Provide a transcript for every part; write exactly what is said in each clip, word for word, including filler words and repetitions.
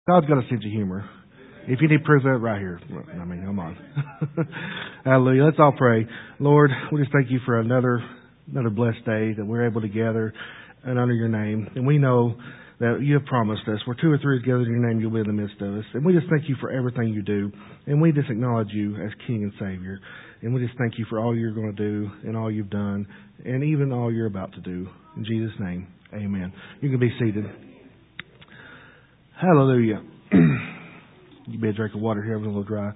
God's got a sense of humor. If you need proof of it, right here. I mean, come on. Hallelujah. Let's all pray. Lord, we just thank you for another another blessed day that we're able to gather and honor your name. And we know that you have promised us, where two or three are gathered in your name, you'll be in the midst of us. And we just thank you for everything you do. And we just acknowledge you as King and Savior. And we just thank you for all you're going to do and all you've done and even all you're about to do. In Jesus' name, amen. You can be seated. Hallelujah. You be a drink of water here. I'm a little dry.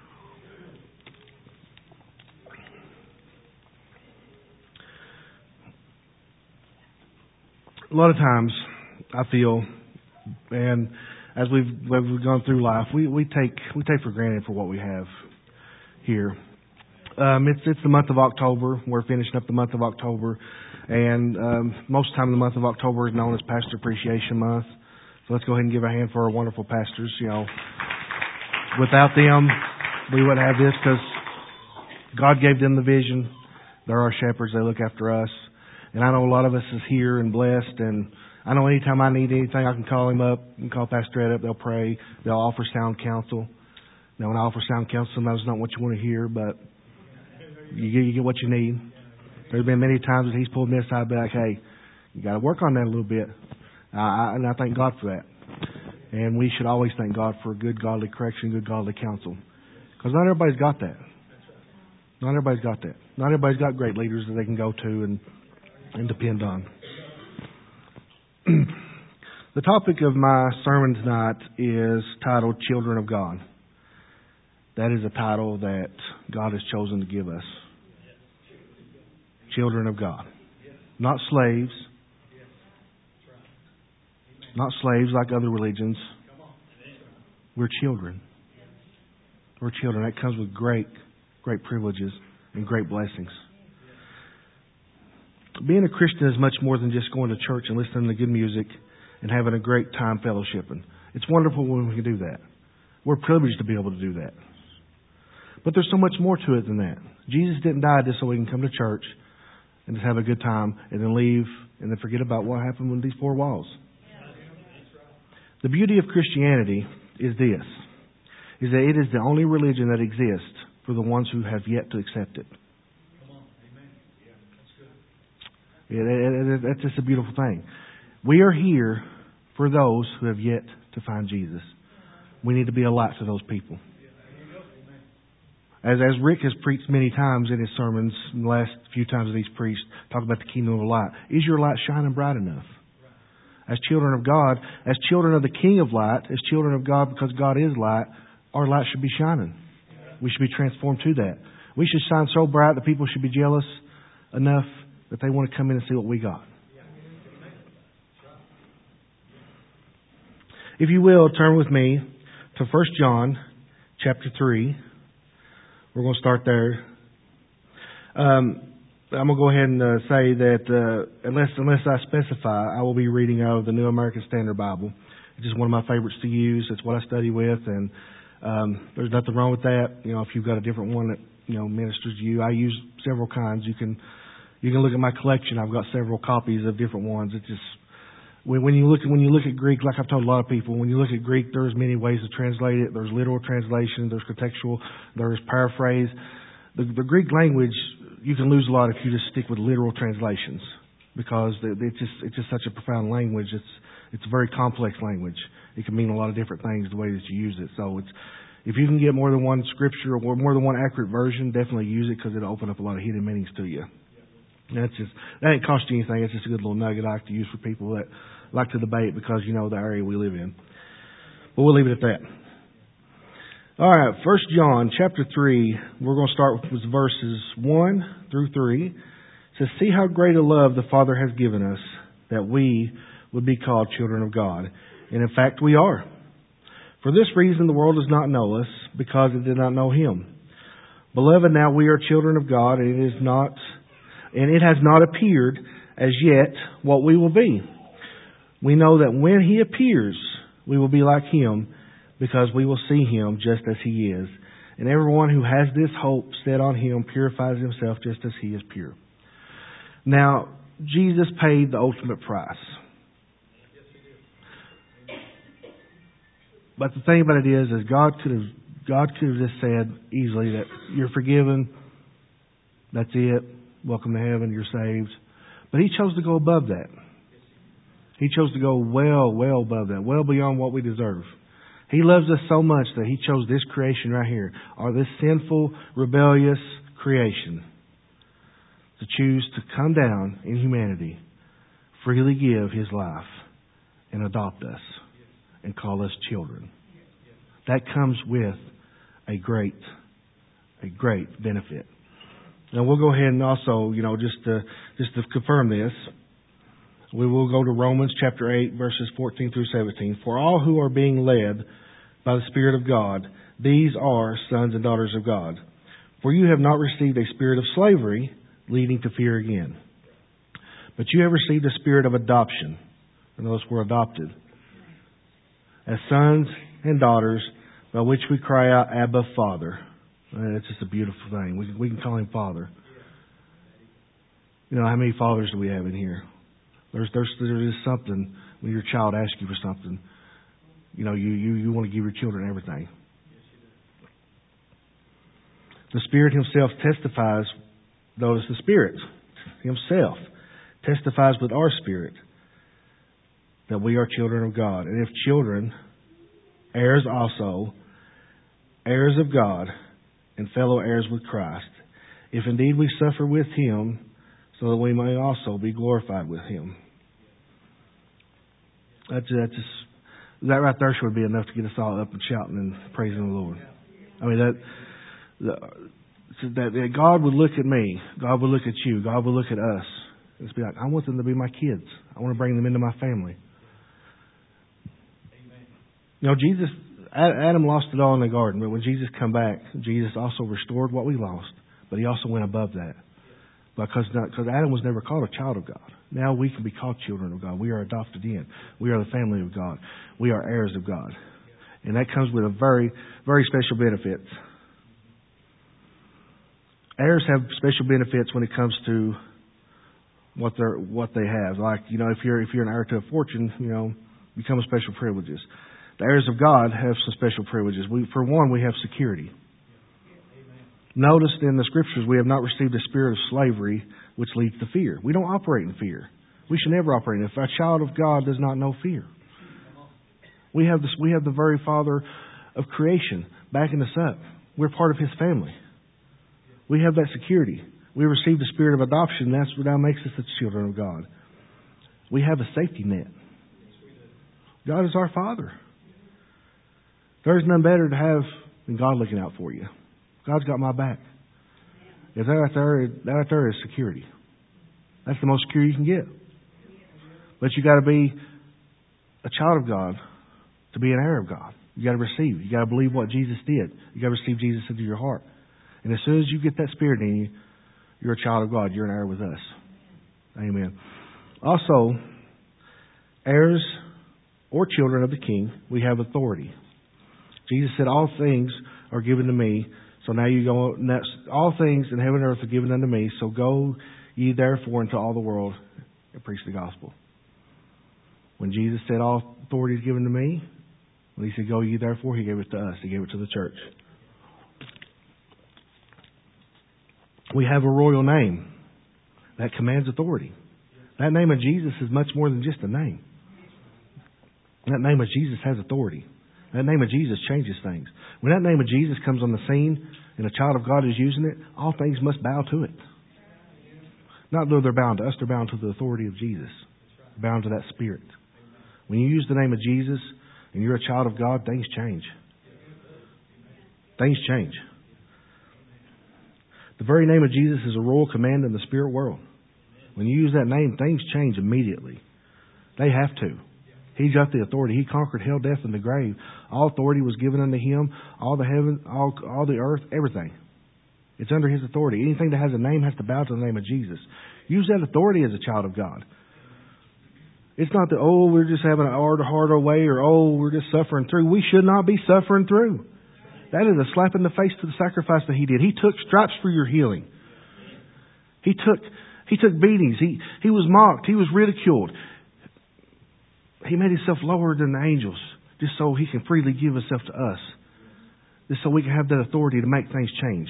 A lot of times, I feel, and as we've, as we've gone through life, we, we take we take for granted for what we have here. Um, it's it's the month of October. We're finishing up the month of October, and um, most of the time the month of October is known as Pastor Appreciation Month. So let's go ahead and give a hand for our wonderful pastors. You know, without them, we wouldn't have this because God gave them the vision. They're our shepherds. They look after us. And I know a lot of us is here and blessed. And I know anytime I need anything, I can call him up. I can call Pastor Ed up. They'll pray. They'll offer sound counsel. Now, when I offer sound counsel, sometimes it's not what you want to hear, but you get, you get what you need. There's been many times that he's pulled me aside and be like, hey, you got to work on that a little bit. Uh, and I thank God for that. And we should always thank God for good godly correction, good godly counsel. Because not everybody's got that. Not everybody's got that. Not everybody's got great leaders that they can go to and, and depend on. The topic of my sermon tonight is titled Children of God. That is a title that God has chosen to give us. Children of God. Not slaves. Not slaves like other religions. We're children. We're children. That comes with great, great privileges and great blessings. Being a Christian is much more than just going to church and listening to good music and having a great time fellowshipping. It's wonderful when we can do that. We're privileged to be able to do that. But there's so much more to it than that. Jesus didn't die just so we can come to church and just have a good time and then leave and then forget about what happened with these four walls. The beauty of Christianity is this, is that it is the only religion that exists for the ones who have yet to accept it. Come on. Amen. Yeah, that's good. It, it, it, that's just a beautiful thing. We are here for those who have yet to find Jesus. We need to be a light to those people. As as Rick has preached many times in his sermons, in the last few times that he's preached, talk about the kingdom of the light. Is your light shining bright enough? As children of God, as children of the King of Light, as children of God, because God is light, our light should be shining. We should be transformed to that. We should shine so bright that people should be jealous enough that they want to come in and see what we got. If you will, turn with me to First John chapter three. We're going to start there. Um, I'm going to go ahead and uh, say that uh, unless unless I specify, I will be reading out of the New American Standard Bible. It's just one of my favorites to use. It's what I study with, and um, there's nothing wrong with that. You know, if you've got a different one that you know ministers to you, I use several kinds. You can you can look at my collection. I've got several copies of different ones. It's just when, when you look at when you look at Greek, like I've told a lot of people, when you look at Greek, there's many ways to translate it. There's literal translation. There's contextual. There's paraphrase. The, the Greek language, you can lose a lot if you just stick with literal translations, because it's just it's just such a profound language. It's it's a very complex language. It can mean a lot of different things the way that you use it. So it's if you can get more than one scripture or more than one accurate version, definitely use it, because it'll open up a lot of hidden meanings to you. And that's just that ain't cost you anything. It's just a good little nugget I like to use for people that like to debate, because you know the area we live in. But we'll leave it at that. All right, First John chapter three, we're going to start with verses one through three. It says, see how great a love the Father has given us, that we would be called children of God. And in fact, we are. For this reason, the world does not know us, because it did not know Him. Beloved, now we are children of God, and it is not, and it has not appeared as yet what we will be. We know that when He appears, we will be like Him, because we will see Him just as He is. And everyone who has this hope set on Him purifies himself just as He is pure. Now, Jesus paid the ultimate price. but the thing about it is, is God could have God could have just said easily that you're forgiven. That's it. Welcome to heaven. You're saved. But He chose to go above that. He chose to go well, well above that, well beyond what we deserve. He loves us so much that He chose this creation right here, or this sinful, rebellious creation, to choose to come down in humanity, freely give His life, and adopt us, and call us children. That comes with a great, a great benefit. Now we'll go ahead and also, you know, just to, just to confirm this, we will go to Romans chapter eight, verses fourteen through seventeen. For all who are being led by the Spirit of God, these are sons and daughters of God. For you have not received a spirit of slavery, leading to fear again. But you have received a spirit of adoption. And those were adopted as sons and daughters, by which we cry out, Abba, Father. And it's just a beautiful thing. We, we can call Him Father. You know, how many fathers do we have in here? There's, there's, there is something when your child asks you for something. You know, you, you, you want to give your children everything. The Spirit Himself testifies, notice the Spirit Himself testifies with our spirit that we are children of God. And if children, heirs also, heirs of God, and fellow heirs with Christ, if indeed we suffer with Him, so that we may also be glorified with Him. That's, that's just, that right there should be enough to get us all up and shouting and praising the Lord. I mean, that, the, that, that God would look at me, God would look at you, God would look at us, and just be like, I want them to be my kids. I want to bring them into my family. Amen. You know, Jesus, Adam lost it all in the garden, but when Jesus come back, Jesus also restored what we lost, but He also went above that. Because, not, because Adam was never called a child of God. Now we can be called children of God. We are adopted in. We are the family of God. We are heirs of God. And that comes with a very, very special benefit. Heirs have special benefits when it comes to what they are what they have. Like, you know, if you're if you're an heir to a fortune, you know, you come with special privileges. The heirs of God have some special privileges. We, for one, we have security. Notice in the Scriptures, we have not received a spirit of slavery which leads to fear. We don't operate in fear. We should never operate in fear. If a child of God does not know fear. We have this, we have the very Father of creation backing us up. We're part of His family. We have that security. We received the spirit of adoption. That's what now makes us the children of God. We have a safety net. God is our Father. There is none better to have than God looking out for you. God's got my back. If that right there, that right there is security. That's the most secure you can get. But you got to be a child of God to be an heir of God. You got to receive. You got to believe what Jesus did. You got to receive Jesus into your heart. And as soon as you get that Spirit in you, you're a child of God. You're an heir with us. Amen. Also, heirs or children of the King, we have authority. Jesus said, all things are given to me. So now you go, all things in heaven and earth are given unto me. So go ye therefore into all the world and preach the gospel. When Jesus said all authority is given to me, when He said go ye therefore, He gave it to us. He gave it to the church. We have a royal name that commands authority. That name of Jesus is much more than just a name. That name of Jesus has authority. That name of Jesus changes things. When that name of Jesus comes on the scene and a child of God is using it, all things must bow to it. Not though they're bound to us, they're bound to the authority of Jesus. They're bound to that Spirit. When you use the name of Jesus and you're a child of God, things change. Things change. The very name of Jesus is a royal command in the spirit world. When you use that name, things change immediately. They have to. He's got the authority. He conquered hell, death, and the grave. All authority was given unto Him. All the heaven, all, all the earth, everything. It's under His authority. Anything that has a name has to bow to the name of Jesus. Use that authority as a child of God. It's not that, oh, we're just having a hard, harder way, or, oh, we're just suffering through. We should not be suffering through. That is a slap in the face to the sacrifice that He did. He took stripes for your healing. He took He took beatings. He, he was mocked. He was ridiculed. He made Himself lower than the angels just so He can freely give Himself to us. Just so we can have that authority to make things change.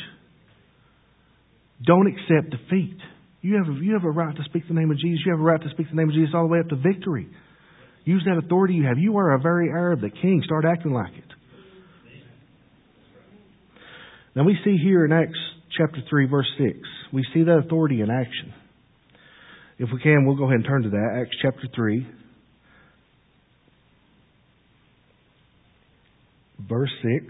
Don't accept defeat. You have, a, you have a right to speak the name of Jesus. You have a right to speak the name of Jesus all the way up to victory. Use that authority you have. You are a very heir of the King. Start acting like it. Now we see here in Acts chapter three, verse six, we see that authority in action. If we can, we'll go ahead and turn to that. Acts chapter three, verse six.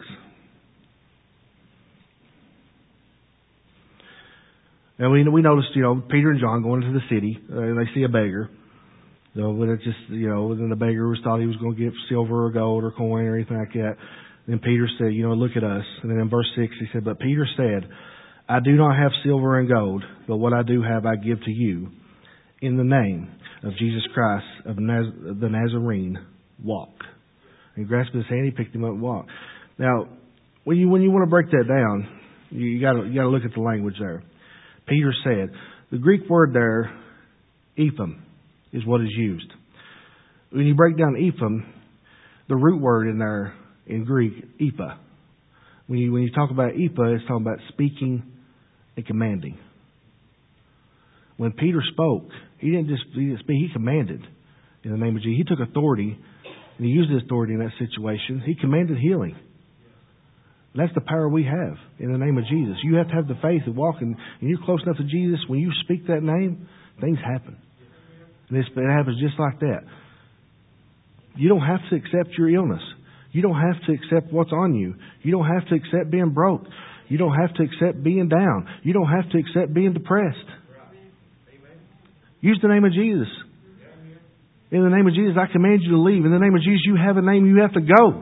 And we we noticed, you know, Peter and John going into the city, uh, and they see a beggar. So, but it's just, you know, then the beggar was thought he was going to get silver or gold or coin or anything like that. Then Peter said, you know, look at us. And then in verse six he said, but Peter said, I do not have silver and gold, but what I do have I give to you. In the name of Jesus Christ of Naz- the Nazarene, walk. And he grasped his hand, he picked him up and walked. Now, when you when you want to break that down, you got you got to look at the language there. Peter said, the Greek word there, ephim, is what is used. When you break down ephim, the root word in there in Greek, epa. When you when you talk about epa, it's talking about speaking and commanding. When Peter spoke, he didn't just he didn't speak, he commanded in the name of Jesus. He took authority and he used his authority in that situation. He commanded healing. That's the power we have in the name of Jesus. You have to have the faith to walk, and, and you're close enough to Jesus. When you speak that name, things happen. And it's, it happens just like that. You don't have to accept your illness. You don't have to accept what's on you. You don't have to accept being broke. You don't have to accept being down. You don't have to accept being depressed. Use the name of Jesus. In the name of Jesus, I command you to leave. In the name of Jesus, you have a name, you have to go.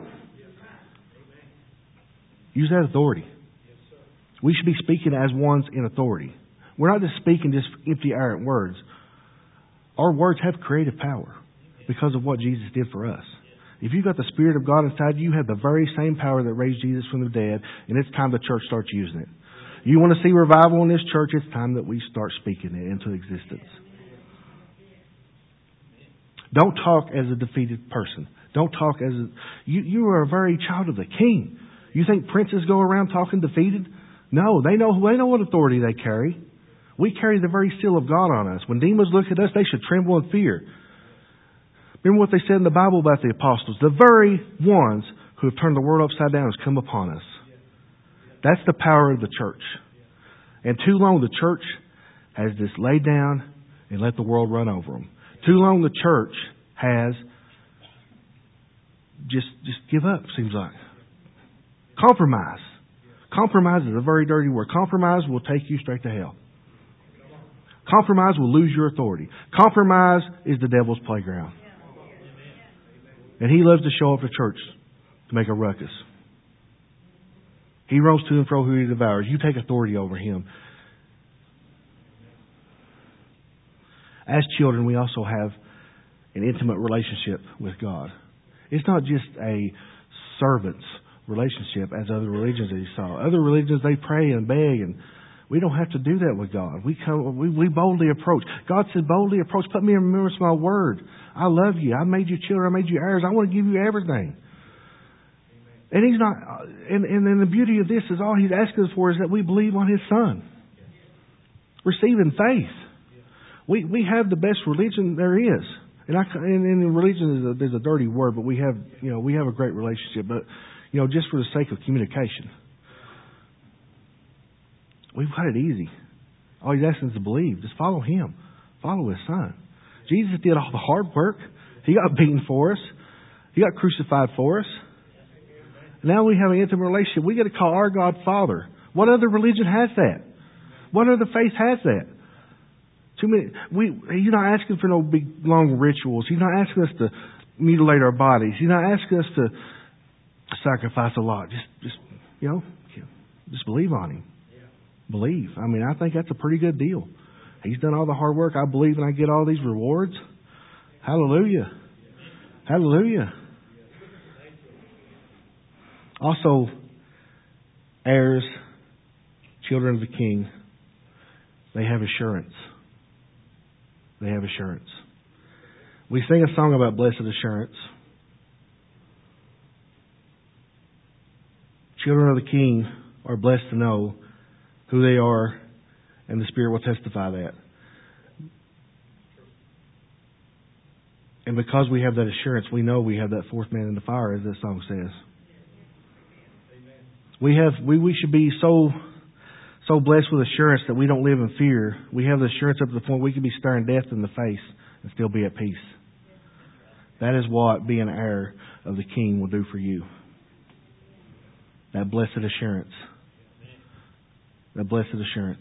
Use that authority. We should be speaking as ones in authority. We're not just speaking just empty, arrogant words. Our words have creative power because of what Jesus did for us. If you've got the Spirit of God inside you, you have the very same power that raised Jesus from the dead, and it's time the church starts using it. You want to see revival in this church, it's time that we start speaking it into existence. Don't talk as a defeated person. Don't talk as a... You, you are a very child of the King. You think princes go around talking defeated? No, they know they know what authority they carry. We carry the very seal of God on us. When demons look at us, they should tremble in fear. Remember what they said in the Bible about the apostles. The very ones who have turned the world upside down has come upon us. That's the power of the church. And too long the church has just laid down and let the world run over them. Too long the church has just just give up, seems like. Compromise. Compromise is a very dirty word. Compromise will take you straight to hell. Compromise will lose your authority. Compromise is the devil's playground. And he loves to show up to church to make a ruckus. He roams to and fro who he devours. You take authority over him. As children, we also have an intimate relationship with God. It's not just a servant's relationship as other religions that you saw. Other religions, they pray and beg, and we don't have to do that with God. We come, we, we boldly approach. God said, boldly approach. Put me in remembrance of my word. I love you. I made you children. I made you heirs. I want to give you everything. And He's not. And, and then the beauty of this is all He's asking us for is that we believe on His Son. Receiving faith. We we have the best religion there is. And I and, and religion is a, there's a dirty word, but we have you know we have a great relationship. But you know just for the sake of communication, we've got it easy. All He's asking us to believe. Just follow Him. Follow His Son. Jesus did all the hard work. He got beaten for us. He got crucified for us. Now we have an intimate relationship. We get to call our God Father. What other religion has that? What other faith has that? Too many. We. He's not asking for no big long rituals. He's not asking us to mutilate our bodies. He's not asking us to sacrifice a lot. Just, just you know, just believe on Him. Believe. I mean, I think that's a pretty good deal. He's done all the hard work. I believe, and I get all these rewards. Hallelujah. Hallelujah. Also, heirs, children of the King, they have assurance. They have assurance. We sing a song about blessed assurance. Children of the King are blessed to know who they are, and the Spirit will testify that. And because we have that assurance, we know we have that fourth man in the fire, as that song says. We have we, we should be so so blessed with assurance that we don't live in fear. We have the assurance up to the point we can be staring death in the face and still be at peace. That is what being an heir of the King will do for you. That blessed assurance. That blessed assurance.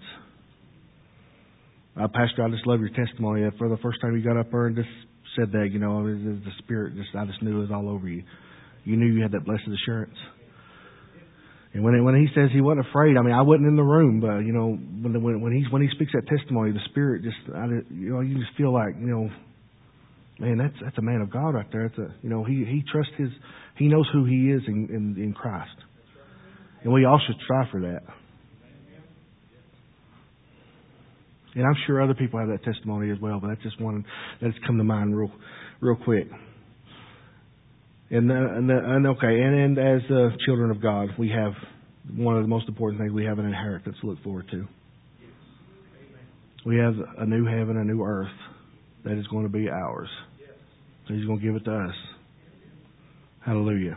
Uh, Pastor, I just love your testimony. For the first time you got up there and just said that, you know, the Spirit, just I just knew it was all over you. You knew you had that blessed assurance. And when it, when he says he wasn't afraid, I mean, I wasn't in the room, but you know, when when, when he when he speaks that testimony, the Spirit just, I, you know, you just feel like, you know, man, that's that's a man of God right there. It's a, you know, he he trusts his, he knows who he is in in, in Christ, and we all should strive for that. And I'm sure other people have that testimony as well, but that's just one that's come to mind real, real quick. And uh, and, uh, and okay, and, and as uh, children of God, we have one of the most important things: we have an inheritance to look forward to. We have a new heaven, a new earth that is going to be ours. So He's going to give it to us. Hallelujah.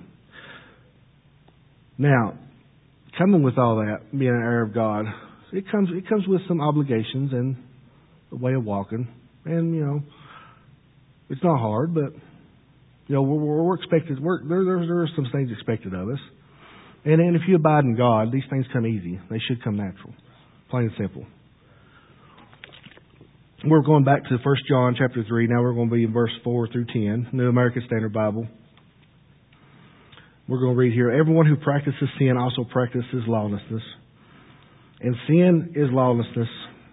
Now, coming with all that, being an heir of God, it comes it comes with some obligations and a way of walking, and you know, it's not hard, but. You know, we're, we're expected. We're, there, there, there are some things expected of us, and, and if you abide in God, these things come easy. They should come natural, plain and simple. We're going back to First John chapter three. Now we're going to be in verse four through ten, New American Standard Bible. We're going to read here: everyone who practices sin also practices lawlessness, and sin is lawlessness.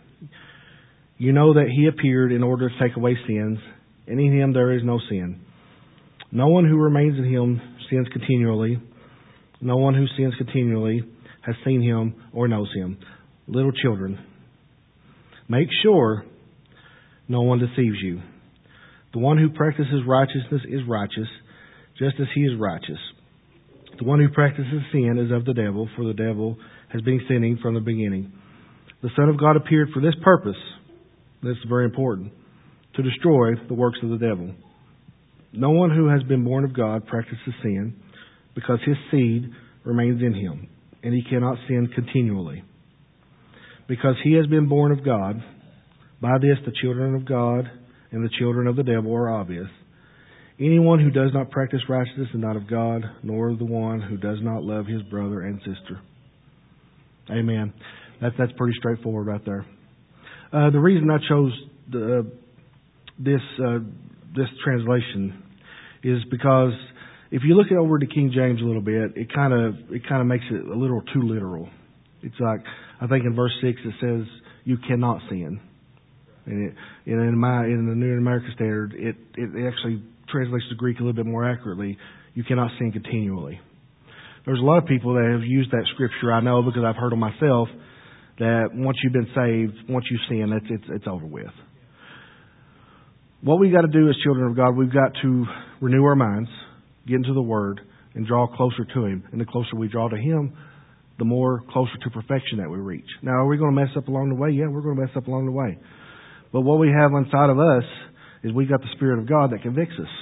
You know that He appeared in order to take away sins, and in Him there is no sin. No one who remains in Him sins continually. No one who sins continually has seen Him or knows Him. Little children, make sure no one deceives you. The one who practices righteousness is righteous, just as he is righteous. The one who practices sin is of the devil, for the devil has been sinning from the beginning. The Son of God appeared for this purpose, this is very important, to destroy the works of the devil. No one who has been born of God practices sin, because his seed remains in him, and he cannot sin continually. Because he has been born of God, by this the children of God and the children of the devil are obvious. Anyone who does not practice righteousness is not of God, nor the one who does not love his brother and sister. Amen. That's that's pretty straightforward right there. Uh, the reason I chose the, uh, this uh, this translation is because if you look it over to King James a little bit, it kind of it kind of makes it a little too literal. It's like, I think in verse six it says you cannot sin, and it, and in my in the New American Standard it it actually translates the Greek a little bit more accurately. You cannot sin continually. There's a lot of people that have used that scripture, I know, because I've heard them myself, that once you've been saved, once you sin, it's it's, it's over with. What we've got to do as children of God, we've got to renew our minds, get into the Word, and draw closer to Him. And the closer we draw to Him, the more closer to perfection that we reach. Now, are we going to mess up along the way? Yeah, we're going to mess up along the way. But what we have inside of us is we got the Spirit of God that convicts us.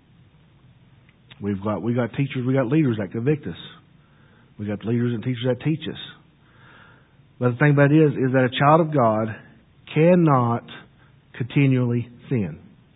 We've got we got teachers, we got leaders that convict us. We got leaders and teachers that teach us. But the thing about it is, is that a child of God cannot continually sin.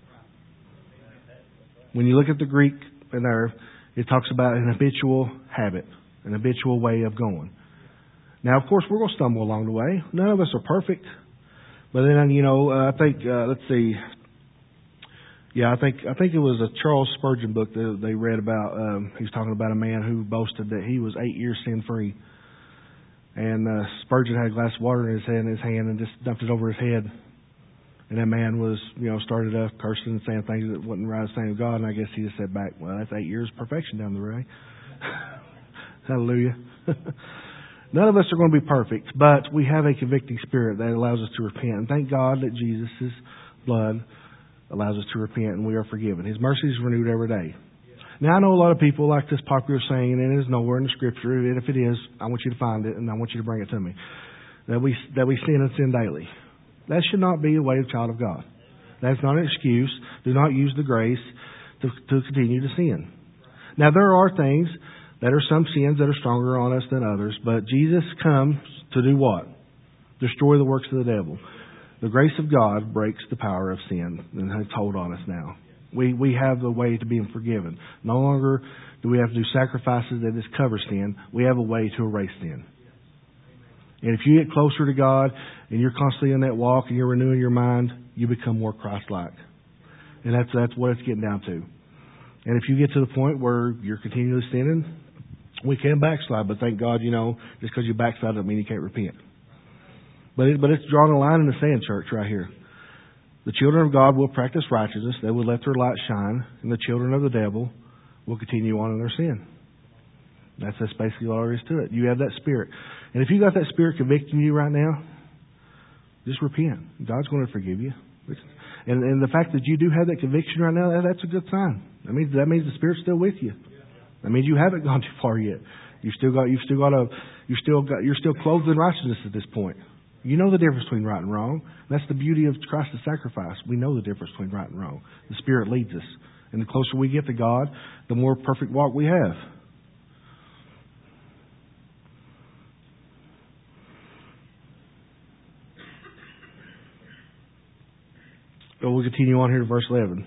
When you look at the Greek in there, it talks about an habitual habit, an habitual way of going. Now, of course, we're going to stumble along the way. None of us are perfect. But then, you know, uh, I think, uh, let's see. Yeah, I think I think it was a Charles Spurgeon book that they read about. Um, he was talking about a man who boasted that he was eight years sin-free. And uh, Spurgeon had a glass of water in his hand, in his hand and just dumped it over his head. And that man was, you know, started up cursing and saying things that wasn't right, saying God. And I guess he just said back, well, that's eight years of perfection down the road. Hallelujah. None of us are going to be perfect, but we have a convicting spirit that allows us to repent. And thank God that Jesus' blood allows us to repent and we are forgiven. His mercy is renewed every day. Now, I know a lot of people like this popular saying, and it is nowhere in the Scripture, and if it is, I want you to find it, and I want you to bring it to me, that we that we sin and sin daily. That should not be the way of a child of God. That's not an excuse. Do not use the grace to, to continue to sin. Now, there are things that are some sins that are stronger on us than others, but Jesus comes to do what? Destroy the works of the devil. The grace of God breaks the power of sin and has hold on us now. We we have the way to being forgiven. No longer do we have to do sacrifices that just cover sin. We have a way to erase sin. And if you get closer to God and you're constantly in that walk and you're renewing your mind, you become more Christ-like. And that's that's what it's getting down to. And if you get to the point where you're continually sinning, we can backslide. But thank God, you know, just because you backslide doesn't mean you can't repent. But it, but it's drawing a line in the sand, church, right here. The children of God will practice righteousness. They will let their light shine. And the children of the devil will continue on in their sin. That's, that's basically all there is to it. You have that spirit. And if you got that spirit convicting you right now, just repent. God's going to forgive you. And, and the fact that you do have that conviction right now, that, that's a good sign. That means that means the Spirit's still with you. That means you haven't gone too far yet. You've still got you've still got a you still got you're still clothed in righteousness at this point. You know the difference between right and wrong. That's the beauty of Christ's sacrifice. We know the difference between right and wrong. The Spirit leads us. And the closer we get to God, the more perfect walk we have. So we'll continue on here to verse eleven.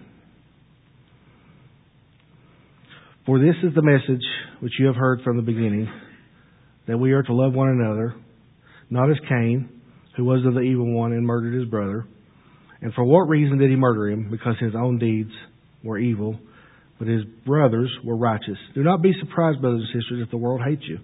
For this is the message which you have heard from the beginning, that we are to love one another, not as Cain, who was of the evil one and murdered his brother. And for what reason did he murder him? Because his own deeds were evil, but his brothers were righteous. Do not be surprised, brothers and sisters, if the world hates you.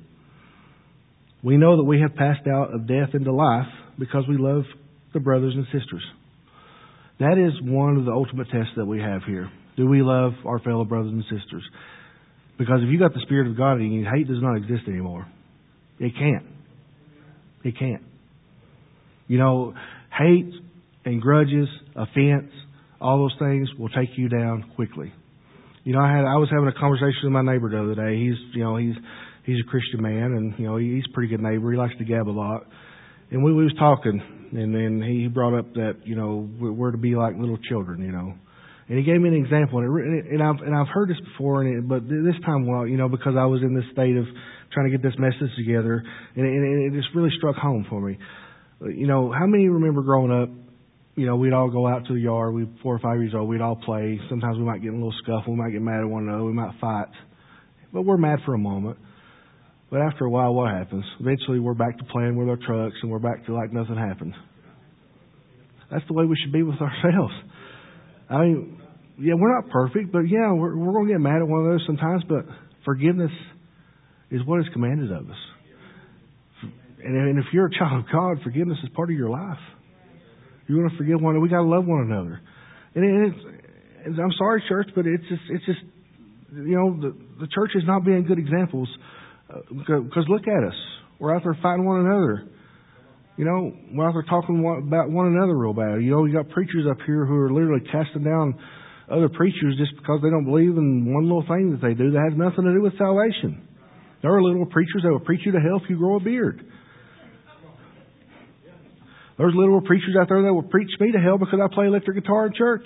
We know that we have passed out of death into life because we love the brothers and sisters. That is one of the ultimate tests that we have here. Do we love our fellow brothers and sisters? Because if you got the Spirit of God in you, hate does not exist anymore. It can't. It can't. You know, hate and grudges, offense, all those things will take you down quickly. You know, I had I was having a conversation with my neighbor the other day. He's you know he's he's a Christian man, and you know he's a pretty good neighbor. He likes to gab a lot, and we, we was talking, and then he brought up that you know we're to be like little children, you know. And he gave me an example, and, it, and I've and I've heard this before, and it, but this time, well, you know, because I was in this state of trying to get this message together, and it, and it just really struck home for me. You know, how many remember growing up? You know, we'd all go out to the yard. We four or five years old. We'd all play. Sometimes we might get in a little scuffle. We might get mad at one another. We might fight, but we're mad for a moment. But after a while, what happens? Eventually, we're back to playing with our trucks, and we're back to like nothing happened. That's the way we should be with ourselves. I mean, yeah, we're not perfect, but yeah, we're, we're going to get mad at one another sometimes, but forgiveness is what is commanded of us. And, and if you're a child of God, forgiveness is part of your life. You want to forgive one another. We got to love one another. And it's, it's, I'm sorry, church, but it's just, it's just, you know, the, the church is not being good examples. Uh, because look at us. We're out there fighting one another. You know, we're out there talking about one another real bad. You know, you got preachers up here who are literally casting down other preachers just because they don't believe in one little thing that they do that has nothing to do with salvation. There are little preachers that will preach you to hell if you grow a beard. There's little preachers out there that will preach me to hell because I play electric guitar in church.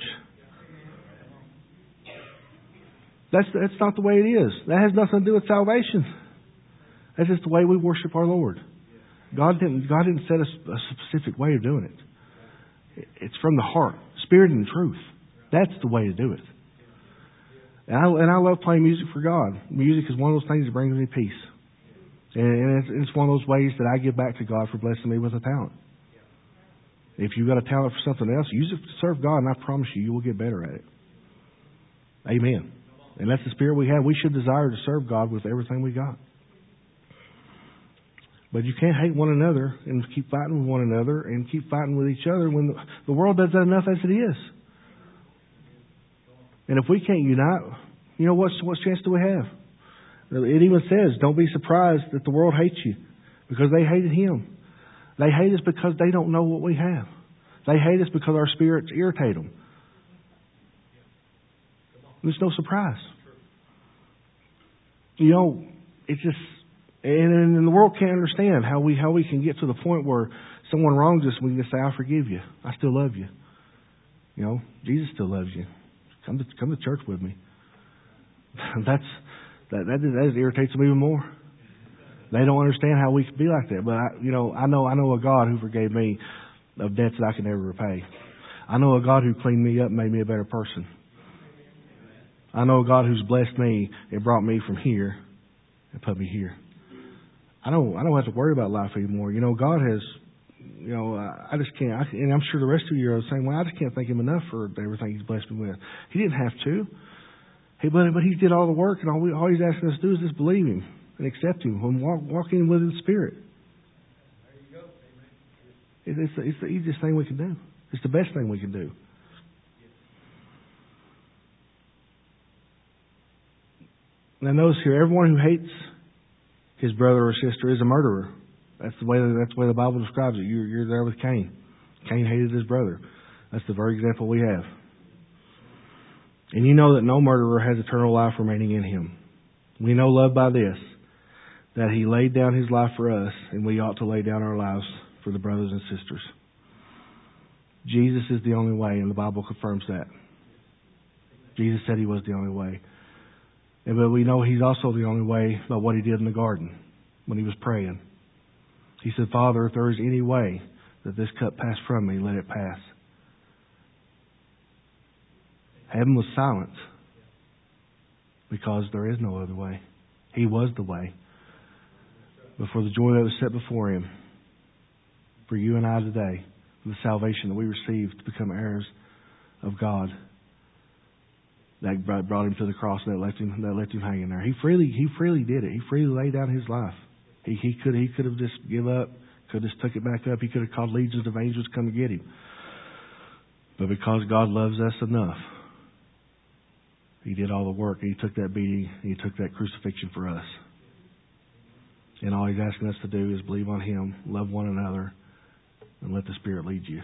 That's that's not the way it is. That has nothing to do with salvation. That's just the way we worship our Lord. God didn't God didn't set us a specific way of doing it. It's from the heart, spirit and truth. That's the way to do it. And I, and I love playing music for God. Music is one of those things that brings me peace. And it's, it's one of those ways that I give back to God for blessing me with a talent. If you've got a talent for something else, use it to serve God, and I promise you, you will get better at it. Amen. And that's the spirit we have. We should desire to serve God with everything we got. But you can't hate one another and keep fighting with one another and keep fighting with each other when the, the world does that enough as it is. And if we can't unite, you know, what's, what chance do we have? It even says, don't be surprised that the world hates you because they hated Him. They hate us because they don't know what we have. They hate us because our spirits irritate them. There's no surprise. You know, it's just, and, and the world can't understand how we how we can get to the point where someone wrongs us and we can say, I forgive you. I still love you. You know, Jesus still loves you. Come to come to church with me. That's that that, that irritates them even more. They don't understand how we can be like that. But I, you know, I know I know a God who forgave me of debts that I can never repay. I know a God who cleaned me up and made me a better person. I know a God who's blessed me and brought me from here and put me here. I don't I don't have to worry about life anymore. You know, God has, you know, I just can't, I, and I'm sure the rest of you are the same way. I just can't thank Him enough for everything He's blessed me with. He didn't have to. He, but, but He did all the work, and all, we, all He's asking us to do is just believe Him and accept Him and walk, walk in with His Spirit. There you go. Amen. It, it's, the, it's the easiest thing we can do. It's the best thing we can do. Now notice here, everyone who hates his brother or sister is a murderer. That's the way that's the way the Bible describes it. You're, you're there with Cain. Cain hated his brother. That's the very example we have. And you know that no murderer has eternal life remaining in him. We know love by this, that He laid down His life for us, and we ought to lay down our lives for the brothers and sisters. Jesus is the only way, and the Bible confirms that. Jesus said He was the only way. And but we know He's also the only way by what He did in the garden when He was praying. He said, Father, if there is any way that this cup pass from me, let it pass. Heaven was silent because there is no other way. He was the way. But for the joy that was set before Him, for you and I today, for the salvation that we received to become heirs of God, that brought Him to the cross, that left Him that left Him hanging there. He freely He freely did it. He freely laid down His life. He he could he could have just give up, could have just took it back up. He could have called legions of angels to come and get Him. But because God loves us enough, He did all the work. He took that beating. He took that crucifixion for us. And all He's asking us to do is believe on Him, love one another, and let the Spirit lead you.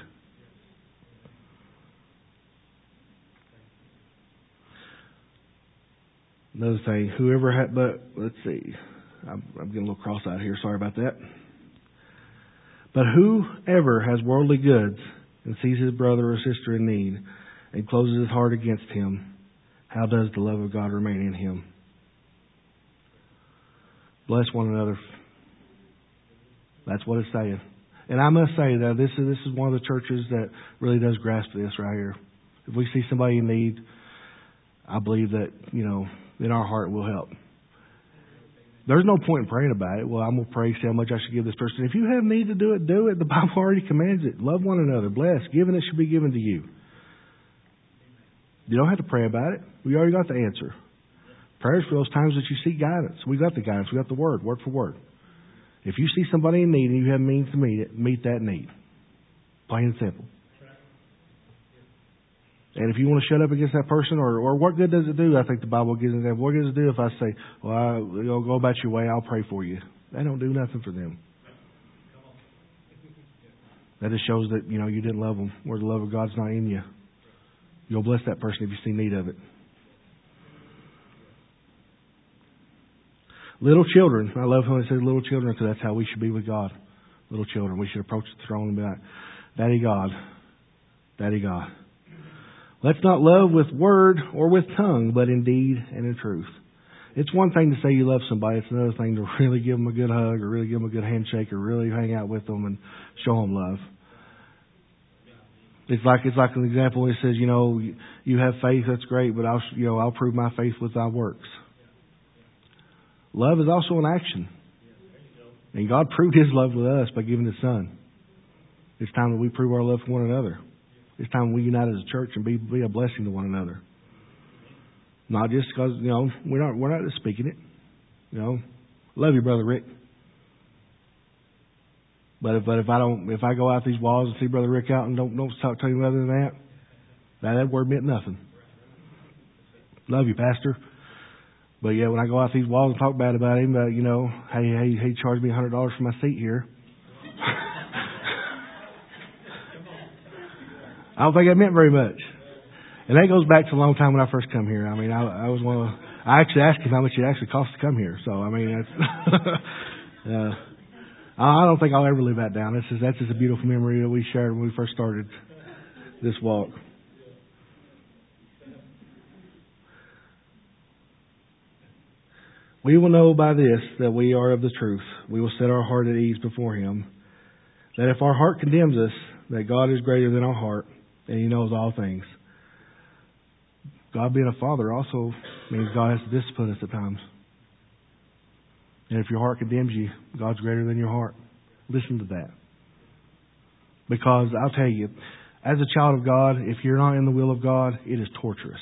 Another thing, whoever had, but let's see, I'm, I'm getting a little cross-eyed here. Sorry about that. But whoever has worldly goods and sees his brother or sister in need and closes his heart against him, how does the love of God remain in him? Bless one another. That's what it's saying. And I must say that this is this is one of the churches that really does grasp this right here. If we see somebody in need, I believe that, you know, in our heart will help. There's no point in praying about it. Well, I'm going to pray, see how much I should give this person. If you have need to do it, do it. The Bible already commands it. Love one another. Bless. Given it should be given to you. You don't have to pray about it. We already got the answer. Prayers for those times that you seek guidance. We got the guidance. We got the word, word for word. If you see somebody in need and you have means to meet it, meet that need. Plain and simple. And if you want to shut up against that person, or, or what good does it do? I think the Bible gives an example. What does it do if I say, well, I, you know, go about your way, I'll pray for you? That don't do nothing for them. That just shows that, you know, you didn't love them, or the love of God's not in you. You'll bless that person if you see need of it. Little children. I love when it says little children, because that's how we should be with God. Little children. We should approach the throne and be like, Daddy God, Daddy God. Let's not love with word or with tongue, but in deed and in truth. It's one thing to say you love somebody. It's another thing to really give them a good hug, or really give them a good handshake, or really hang out with them and show them love. It's like it's like an example where it says, you know, you have faith, that's great, but I'll you know I'll prove my faith with thy works. Love is also an action, and God proved His love with us by giving His Son. It's time that we prove our love for one another. It's time we unite as a church and be be a blessing to one another. Not just because, you know, we're not we're not just speaking it. You know, love you, Brother Rick. But if but if I don't if I go out these walls and see Brother Rick out and don't don't talk to him other than that, that that word meant nothing. Love you, Pastor. But yeah, when I go out these walls and talk bad about him, uh, you know, hey hey he charged me a hundred dollars for my seat here. I don't think that meant very much. And that goes back to a long time when I first come here. I mean, I, I was one of I actually asked him how much it actually costs to come here. So, I mean, that's, uh, I don't think I'll ever live that down. This is, that's just a beautiful memory that we shared when we first started this walk. We will know by this that we are of the truth. We will set our heart at ease before Him. That if our heart condemns us, that God is greater than our heart, and He knows all things. God being a Father also means God has to discipline us at times. And if your heart condemns you, God's greater than your heart. Listen to that. Because I'll tell you, as a child of God, if you're not in the will of God, it is torturous.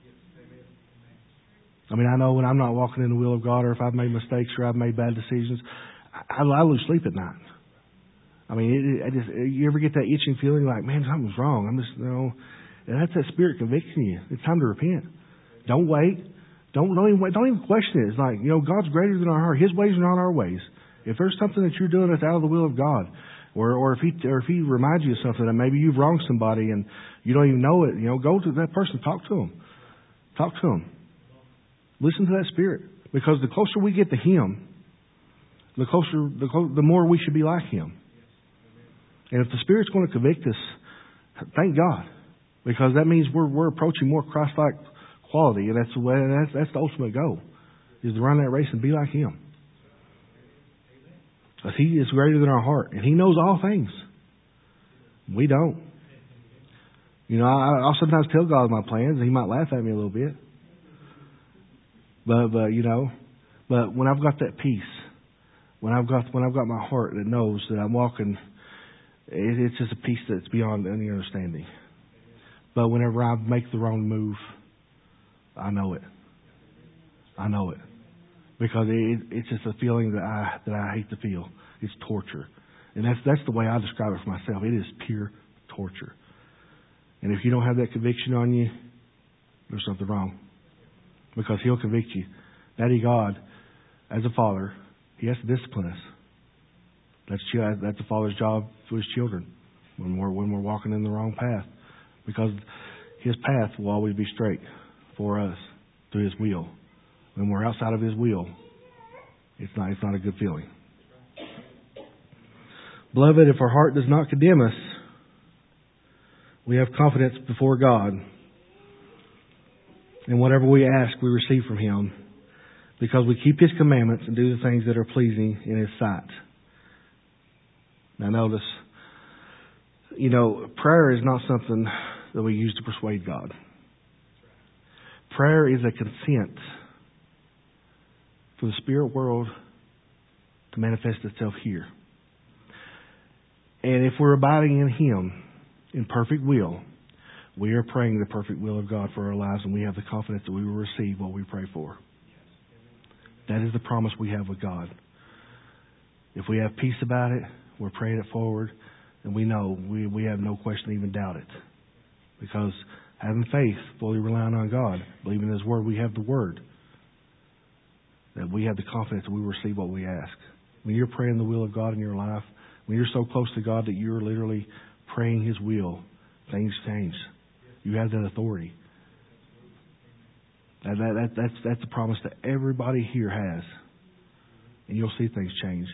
I mean, I know when I'm not walking in the will of God, or if I've made mistakes or I've made bad decisions, I, I lose sleep at night. I mean, it, it, I just, you ever get that itching feeling like, man, something's wrong? I'm just, you know, and that's that Spirit convicting you. It's time to repent. Don't wait. Don't, don't even wait. Don't even question it. It's like, you know, God's greater than our heart. His ways are not our ways. If there's something that you're doing that's out of the will of God, or or if He or if He reminds you of something that maybe you've wronged somebody and you don't even know it, you know, go to that person, talk to them, talk to them. Listen to that Spirit, because the closer we get to Him, the closer, the, clo- the more we should be like Him. And if the Spirit's going to convict us, thank God, because that means we're we're approaching more Christ-like quality, and that's the way. That's that's the ultimate goal, is to run that race and be like Him. Because He is greater than our heart, and He knows all things. We don't. You know, I, I'll sometimes tell God my plans, and He might laugh at me a little bit. But, but you know, but when I've got that peace, when I've got when I've got my heart that knows that I'm walking, it, it's just a peace that's beyond any understanding. But whenever I make the wrong move, I know it. I know it, because it, it's just a feeling that I that I hate to feel. It's torture, and that's that's the way I describe it for myself. It is pure torture. And if you don't have that conviction on you, there's something wrong. Because He'll convict you. Daddy God, as a father, He has to discipline us. That's that's the Father's job for His children when we're when we're walking in the wrong path. Because His path will always be straight for us through His will. When we're outside of His will, it's not it's not a good feeling. Beloved, if our heart does not condemn us, we have confidence before God. And whatever we ask, we receive from Him, because we keep His commandments and do the things that are pleasing in His sight. Now notice, you know, prayer is not something that we use to persuade God. Prayer is a consent for the spirit world to manifest itself here. And if we're abiding in Him in perfect will, we are praying the perfect will of God for our lives, and we have the confidence that we will receive what we pray for. That is the promise we have with God. If we have peace about it, we're praying it forward, and we know, we, we have no question to even doubt it. Because having faith, fully relying on God, believing in His Word, we have the Word. That we have the confidence that we will receive what we ask. When you're praying the will of God in your life, when you're so close to God that you're literally praying His will, things change. You have that authority. That, that, that, that's, that's a promise that everybody here has. And you'll see things change.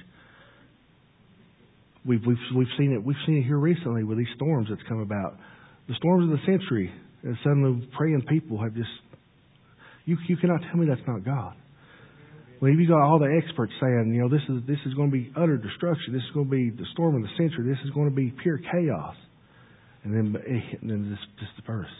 We've, we've, we've seen it, we've seen it here recently with these storms that's come about. The storms of the century, and suddenly praying people have just, you, you cannot tell me that's not God. Well, you got all the experts saying, you know, this is, this is going to be utter destruction. This is going to be the storm of the century. This is going to be pure chaos. And then, and then just, just disperse.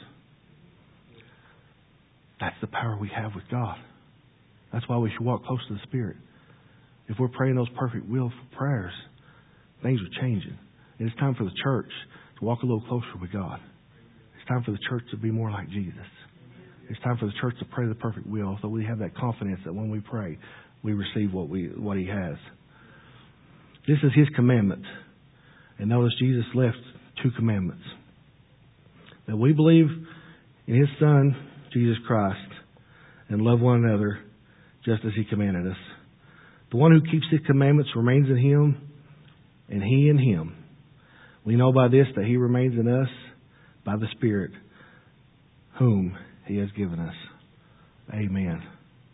That's the power we have with God. That's why we should walk close to the Spirit. If we're praying those perfect will prayers, things are changing. And it's time for the church to walk a little closer with God. It's time for the church to be more like Jesus. It's time for the church to pray the perfect will, so we have that confidence that when we pray, we receive what we what He has. This is His commandment. And notice Jesus left two commandments. That we believe in His Son, Jesus Christ, and love one another just as He commanded us. The one who keeps His commandments remains in Him, and He in Him. We know by this that He remains in us by the Spirit, whom He has given us. Amen.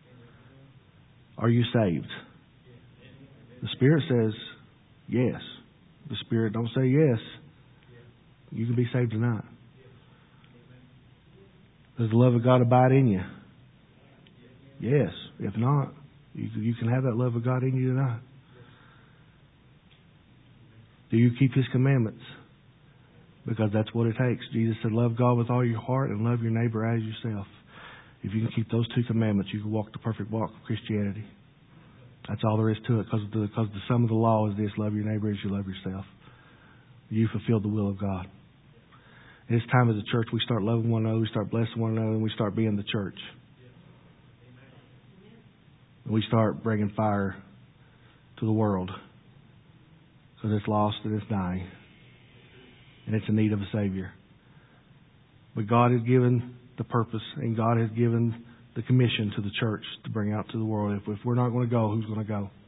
Are you saved? The Spirit says yes. The Spirit don't say yes. You can be saved tonight. Does the love of God abide in you? Yes. If not, you you can have that love of God in you tonight. Do you keep His commandments? Because that's what it takes. Jesus said, love God with all your heart and love your neighbor as yourself. If you can keep those two commandments, you can walk the perfect walk of Christianity. That's all there is to it. Because the, because the sum of the law is this: love your neighbor as you love yourself. You fulfilled the will of God. It's time as a church we start loving one another, we start blessing one another, and we start being the church. And we start bringing fire to the world. Because it's lost and it's dying. And it's in need of a Savior. But God has given the purpose, and God has given the commission to the church to bring out to the world. If, if we're not going to go, who's going to go?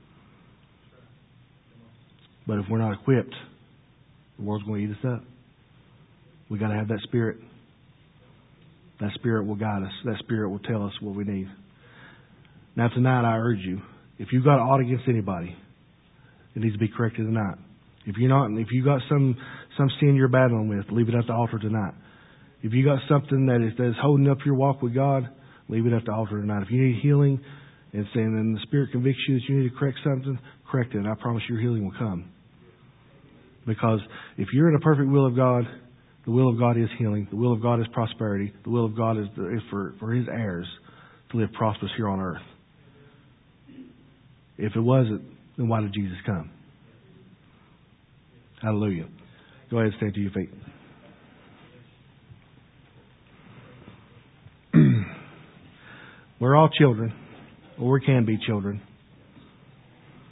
But if we're not equipped, the world's going to eat us up. We got to have that Spirit. That Spirit will guide us. That Spirit will tell us what we need. Now tonight I urge you, if you've got aught against anybody, it needs to be corrected tonight. If you're not, if you got some some sin you're battling with, leave it at the altar tonight. If you got something that is, that is holding up your walk with God, leave it at the altar tonight. If you need healing and saying and the Spirit convicts you that you need to correct something, correct it. And I promise your healing will come. Because if you're in a perfect will of God, the will of God is healing. The will of God is prosperity. The will of God is, is for, for His heirs to live prosperous here on earth. If it wasn't, then why did Jesus come? Hallelujah. Go ahead and stand to your feet. We're all children, or we can be children.